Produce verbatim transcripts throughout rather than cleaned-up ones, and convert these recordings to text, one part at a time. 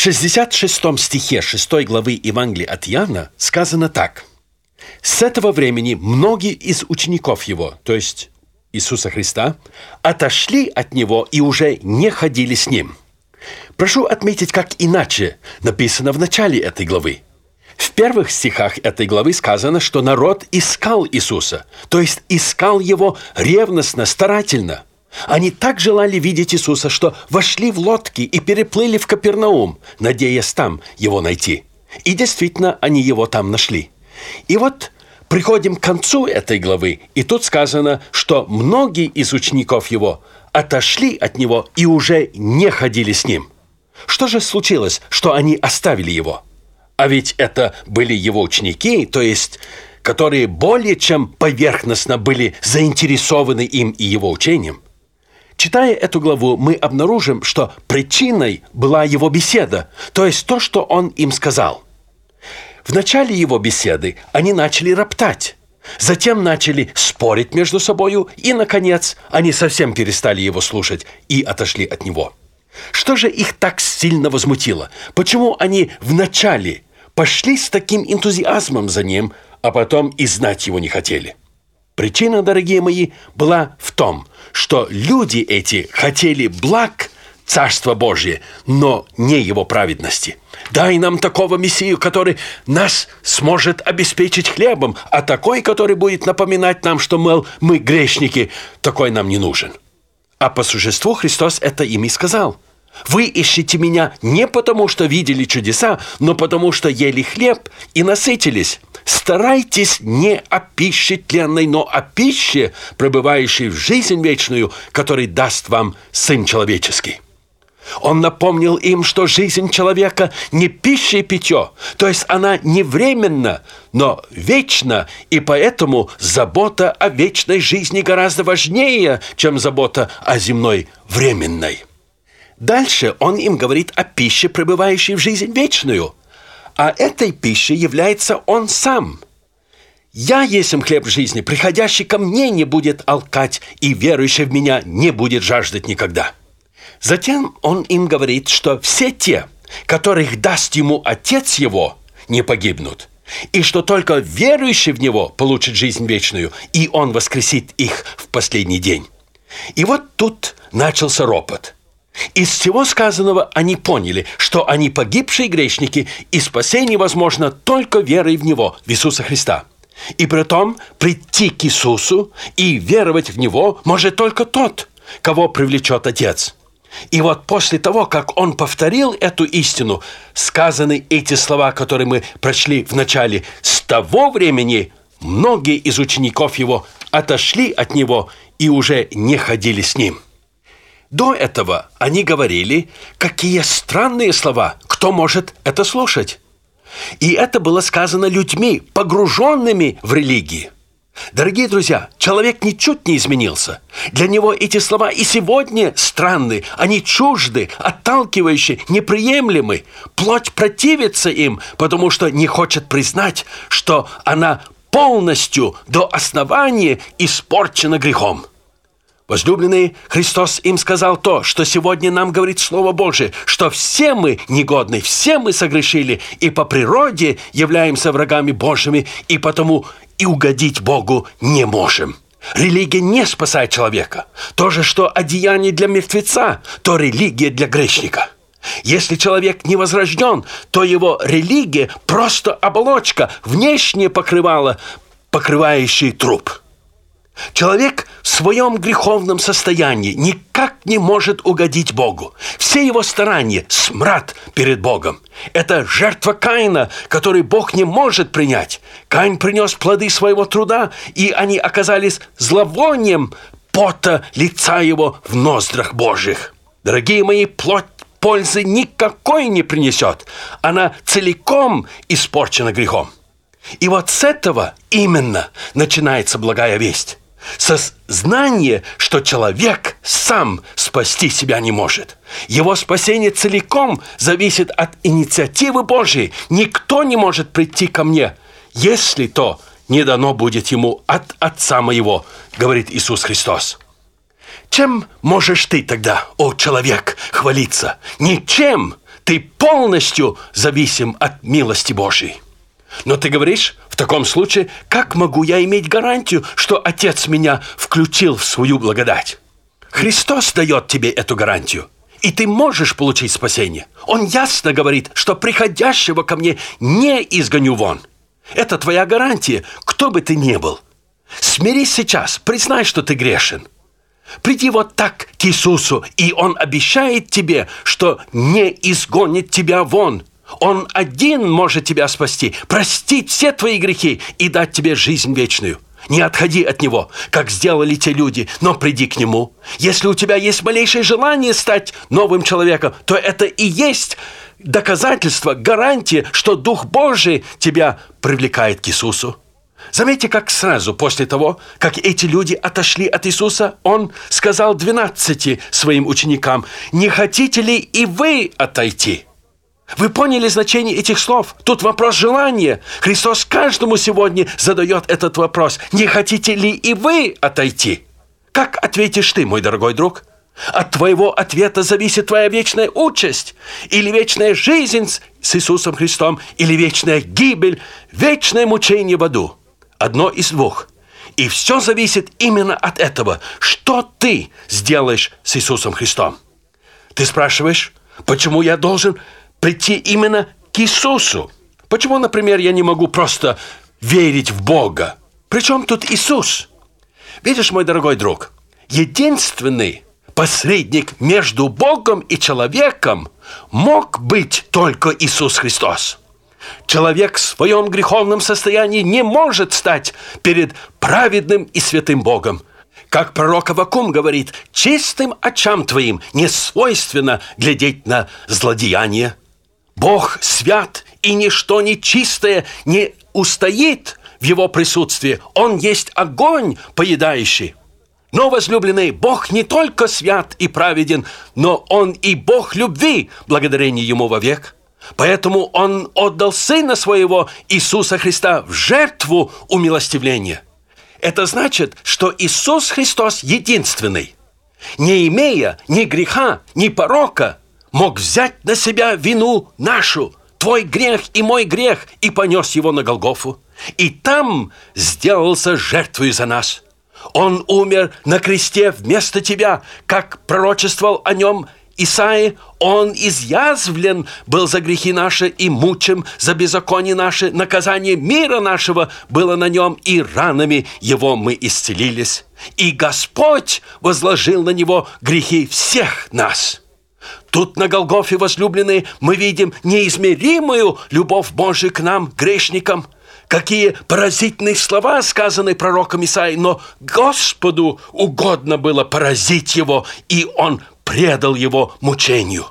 шестьдесят шестом стихе шестой главы Евангелия от Иоанна сказано так. «С этого времени многие из учеников Его, то есть Иисуса Христа, отошли от Него и уже не ходили с Ним». Прошу отметить, как иначе написано в начале этой главы. В первых стихах этой главы сказано, что народ искал Иисуса, то есть искал Его ревностно, старательно. Они так желали видеть Иисуса, что вошли в лодки и переплыли в Капернаум, надеясь там Его найти. И действительно, они Его там нашли. И вот приходим к концу этой главы, и тут сказано, что многие из учеников Его отошли от Него и уже не ходили с Ним. Что же случилось, что они оставили Его? А ведь это были Его ученики, то есть, которые более чем поверхностно были заинтересованы им и Его учением. Читая эту главу, мы обнаружим, что причиной была Его беседа, то есть то, что Он им сказал. В начале Его беседы они начали роптать, затем начали спорить между собою, и, наконец, они совсем перестали Его слушать и отошли от Него. Что же их так сильно возмутило? Почему они вначале пошли с таким энтузиазмом за Ним, а потом и знать Его не хотели? Причина, дорогие мои, была в том, что люди эти хотели благ Царства Божие, но не Его праведности. Дай нам такого Мессию, который нас сможет обеспечить хлебом, а такой, который будет напоминать нам, что, мол, мы грешники, такой нам не нужен. А по существу Христос это им и сказал. Вы ищете меня не потому, что видели чудеса, но потому, что ели хлеб и насытились. Старайтесь не о пище тленной, но о пище, пребывающей в жизнь вечную, который даст вам Сын Человеческий. Он напомнил им, что жизнь человека не пища и питье, то есть она не временна, но вечна, и поэтому забота о вечной жизни гораздо важнее, чем забота о земной временной. Дальше он им говорит о пище, пребывающей в жизнь вечную, а этой пищей является Он сам. «Я есмь хлеб жизни, приходящий ко мне не будет алкать, и верующий в меня не будет жаждать никогда». Затем он им говорит, что все те, которых даст ему Отец Его, не погибнут, и что только верующий в Него получит жизнь вечную, и Он воскресит их в последний день. И вот тут начался ропот. Из всего сказанного они поняли, что они погибшие грешники, и спасение возможно только верой в Него, в Иисуса Христа. И притом прийти к Иисусу и веровать в Него может только тот, кого привлечет Отец. И вот после того, как он повторил эту истину, сказаны эти слова, которые мы прочли в начале, с того времени многие из учеников Его отошли от Него и уже не ходили с Ним. До этого они говорили, какие странные слова, кто может это слушать? И это было сказано людьми, погруженными в религию. Дорогие друзья, человек ничуть не изменился. Для него эти слова и сегодня странны, они чужды, отталкивающие, неприемлемы. Плоть противится им, потому что не хочет признать, что она полностью до основания испорчена грехом. Возлюбленные, Христос им сказал то, что сегодня нам говорит Слово Божие, что все мы негодны, все мы согрешили, и по природе являемся врагами Божьими, и потому и угодить Богу не можем. Религия не спасает человека. То же, что одеяние для мертвеца, то религия для грешника. Если человек не возрожден, то его религия просто оболочка, внешнее покрывало, покрывающее труп. Человек в своем греховном состоянии никак не может угодить Богу. Все его старания – смрад перед Богом. Это жертва Каина, которую Бог не может принять. Каин принес плоды своего труда, и они оказались зловонием пота лица его в ноздрах Божьих. Дорогие мои, плоть пользы никакой не принесет. Она целиком испорчена грехом. И вот с этого именно начинается благая весть. Сознание, что человек сам спасти себя не может. Его спасение целиком зависит от инициативы Божьей. Никто не может прийти ко мне, если то не дано будет ему от Отца моего, говорит Иисус Христос. Чем можешь ты тогда, о человек, хвалиться? Ничем. Ты полностью зависим от милости Божьей. Но ты говоришь, в таком случае, как могу я иметь гарантию, что Отец меня включил в свою благодать? Христос дает тебе эту гарантию, и ты можешь получить спасение. Он ясно говорит, что приходящего ко мне не изгоню вон. Это твоя гарантия, кто бы ты ни был. Смирись сейчас, признай, что ты грешен. Приди вот так к Иисусу, и Он обещает тебе, что не изгонит тебя вон. Он один может тебя спасти, простить все твои грехи и дать тебе жизнь вечную. Не отходи от Него, как сделали те люди, но приди к Нему. Если у тебя есть малейшее желание стать новым человеком, то это и есть доказательство, гарантия, что Дух Божий тебя привлекает к Иисусу. Заметьте, как сразу после того, как эти люди отошли от Иисуса, Он сказал двенадцати своим ученикам: «Не хотите ли и вы отойти?» Вы поняли значение этих слов? Тут вопрос желания. Христос каждому сегодня задает этот вопрос. Не хотите ли и вы отойти? Как ответишь ты, мой дорогой друг? От твоего ответа зависит твоя вечная участь. Или вечная жизнь с Иисусом Христом, или вечная гибель, вечное мучение в аду. Одно из двух. И все зависит именно от этого. Что ты сделаешь с Иисусом Христом? Ты спрашиваешь, почему я должен прийти именно к Иисусу? Почему, например, я не могу просто верить в Бога? Причем тут Иисус? Видишь, мой дорогой друг, единственный посредник между Богом и человеком мог быть только Иисус Христос. Человек в своем греховном состоянии не может стать перед праведным и святым Богом. Как пророк Аввакум говорит, чистым очам твоим не свойственно глядеть на злодеяние. Бог свят, и ничто нечистое не устоит в Его присутствии. Он есть огонь поедающий. Но, возлюбленные, Бог не только свят и праведен, но Он и Бог любви, благодарение Ему вовек. Поэтому Он отдал Сына Своего, Иисуса Христа, в жертву умилостивления. Это значит, что Иисус Христос единственный, не имея ни греха, ни порока, мог взять на себя вину нашу, твой грех и мой грех, и понес его на Голгофу. И там сделался жертвой за нас. Он умер на кресте вместо тебя, как пророчествовал о нем Исаия. Он изъязвлен был за грехи наши и мучим за беззаконие наши. Наказание мира нашего было на нем, и ранами его мы исцелились. И Господь возложил на него грехи всех нас. Тут на Голгофе, возлюбленные, мы видим неизмеримую любовь Божию к нам, грешникам. Какие поразительные слова сказаны пророком Исаией, но Господу угодно было поразить его, и Он предал его мучению.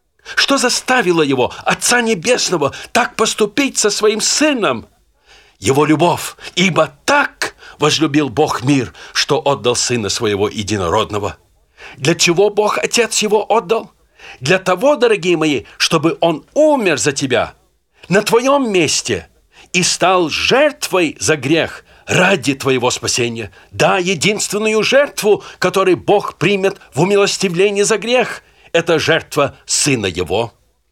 Что заставило его, Отца Небесного, так поступить со своим Сыном? Его любовь, ибо так возлюбил Бог мир, что отдал Сына Своего Единородного. Для чего Бог Отец его отдал? Для того, дорогие мои, чтобы Он умер за тебя на твоем месте и стал жертвой за грех ради твоего спасения. Да, единственную жертву, которую Бог примет в умилостивлении за грех, это жертва Сына Его.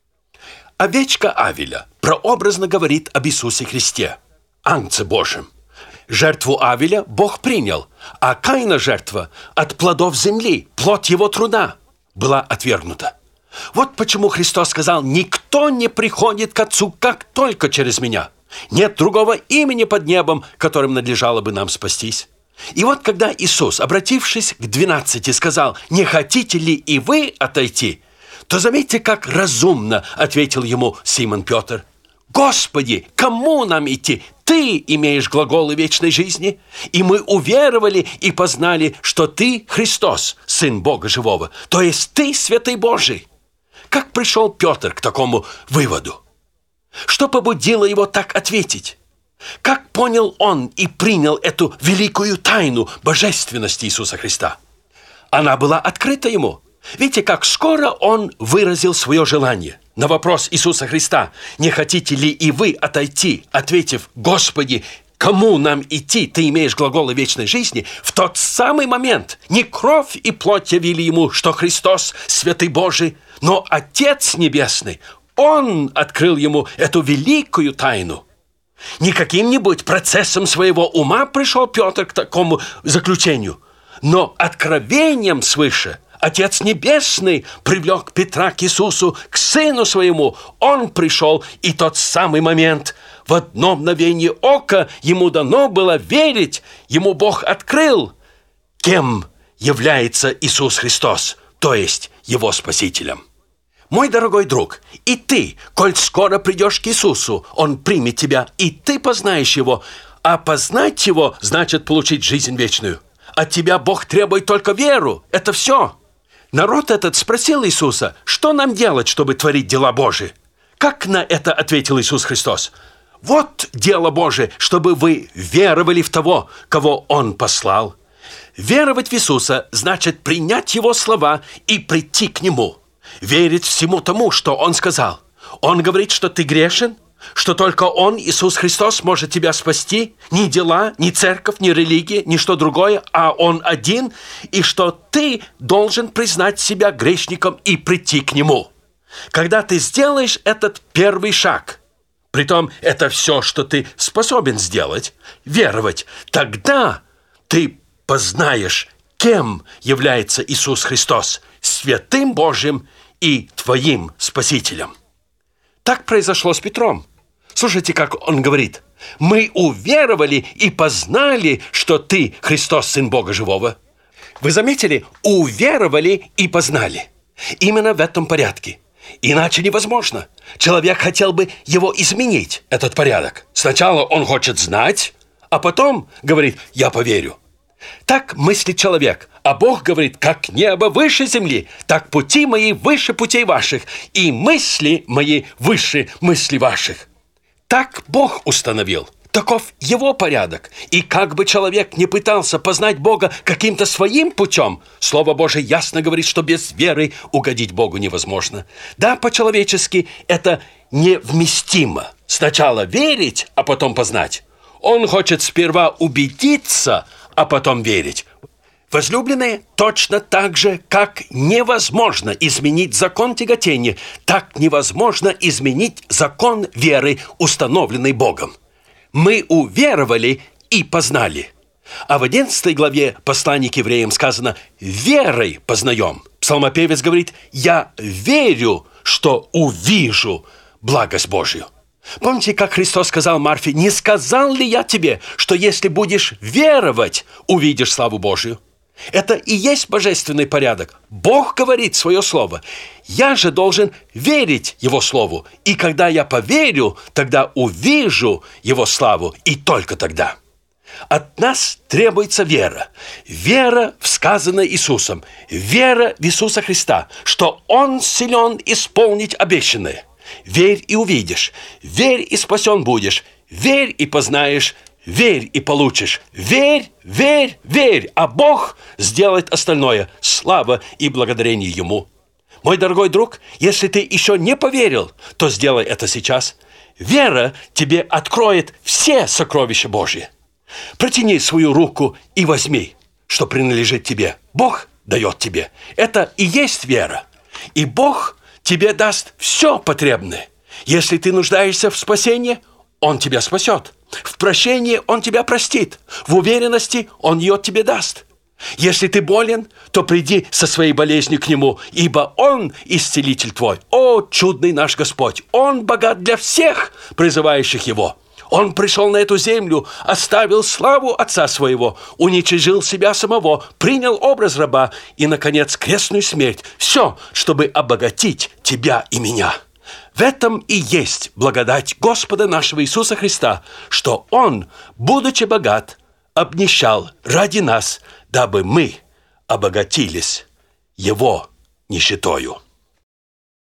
Овечка Авеля прообразно говорит об Иисусе Христе, Агнце Божьем. Жертву Авеля Бог принял, а Каина жертва от плодов земли, плод его труда, была отвергнута. Вот почему Христос сказал: «Никто не приходит к Отцу, как только через Меня. Нет другого имени под небом, которым надлежало бы нам спастись». И вот когда Иисус, обратившись к двенадцати, сказал: «Не хотите ли и вы отойти?», то заметьте, как разумно ответил ему Симон Петр: «Господи, кому нам идти? Ты имеешь глаголы вечной жизни, и мы уверовали и познали, что Ты Христос, Сын Бога Живого, то есть Ты Святый Божий». Как пришел Петр к такому выводу? Что побудило его так ответить? Как понял он и принял эту великую тайну божественности Иисуса Христа? Она была открыта ему. Видите, как скоро он выразил свое желание. На вопрос Иисуса Христа: «Не хотите ли и вы отойти?», ответив: «Господи, кому нам идти, ты имеешь глаголы вечной жизни, в тот самый момент не кровь и плоть явили ему, что Христос, святый Божий, но Отец Небесный. Он открыл ему эту великую тайну. Не каким-нибудь процессом своего ума пришел Петр к такому заключению, но откровением свыше Отец Небесный привлек Петра к Иисусу, к Сыну Своему. Он пришел, и тот самый момент, в одно мгновение ока, ему дано было верить, ему Бог открыл, кем является Иисус Христос, то есть Его Спасителем. Мой дорогой друг, и ты, коль скоро придешь к Иисусу, Он примет тебя, и ты познаешь Его, а познать Его значит получить жизнь вечную. От тебя Бог требует только веру, это все. Народ этот спросил Иисуса, что нам делать, чтобы творить дела Божии? Как на это ответил Иисус Христос? Вот дело Божие, чтобы вы веровали в того, кого Он послал. Веровать в Иисуса значит принять Его слова и прийти к Нему. Верить всему тому, что Он сказал. Он говорит, что ты грешен, что только Он, Иисус Христос, может тебя спасти. Ни дела, ни церковь, ни религия, ни что другое, а Он один. И что ты должен признать себя грешником и прийти к Нему. Когда ты сделаешь этот первый шаг, притом это все, что ты способен сделать, веровать, тогда ты познаешь, кем является Иисус Христос, святым Божьим и твоим Спасителем. Так произошло с Петром. Слушайте, как он говорит: «Мы уверовали и познали, что ты Христос, Сын Бога Живого». Вы заметили? Уверовали и познали. Именно в этом порядке. Иначе невозможно. Человек хотел бы его изменить, этот порядок. Сначала он хочет знать, а потом говорит: «Я поверю». Так мыслит человек, а Бог говорит: «Как небо выше земли, так пути мои выше путей ваших, и мысли мои выше мыслей ваших». Так Бог установил. Таков Его порядок. И как бы человек не пытался познать Бога каким-то своим путем, Слово Божие ясно говорит, что без веры угодить Богу невозможно. Да, по-человечески это невместимо. Сначала верить, а потом познать. Он хочет сперва убедиться, а потом верить. Возлюбленные, точно так же, как невозможно изменить закон тяготения, так невозможно изменить закон веры, установленный Богом. Мы уверовали и познали. А в одиннадцатой главе послания к евреям сказано: «Верой познаем». Псалмопевец говорит: «Я верю, что увижу благость Божию». Помните, как Христос сказал Марфе: «Не сказал ли я тебе, что если будешь веровать, увидишь славу Божию?» Это и есть божественный порядок. Бог говорит свое слово. Я же должен верить Его слову. И когда я поверю, тогда увижу Его славу, и только тогда. От нас требуется вера. Вера в сказанное Иисусом. Вера в Иисуса Христа, что Он силен исполнить обещанное. Верь и увидишь. Верь и спасен будешь. Верь и познаешь. Верь и получишь. Верь, верь, верь. А Бог сделает остальное. Слава и благодарение Ему. Мой дорогой друг, если ты еще не поверил, то сделай это сейчас. Вера тебе откроет все сокровища Божьи. Протяни свою руку и возьми, что принадлежит тебе. Бог дает тебе. Это и есть вера. И Бог тебе даст все потребное. Если ты нуждаешься в спасении, Он тебя спасет. В прощении Он тебя простит. В уверенности Он ее тебе даст. Если ты болен, то приди со своей болезнью к Нему, ибо Он исцелитель твой. О, чудный наш Господь! Он богат для всех, призывающих Его. Он пришел на эту землю, оставил славу Отца Своего, уничижил себя самого, принял образ раба и, наконец, крестную смерть. Все, чтобы обогатить тебя и меня. В этом и есть благодать Господа нашего Иисуса Христа, что Он, будучи богат, обнищал ради нас, дабы мы обогатились Его нищетою.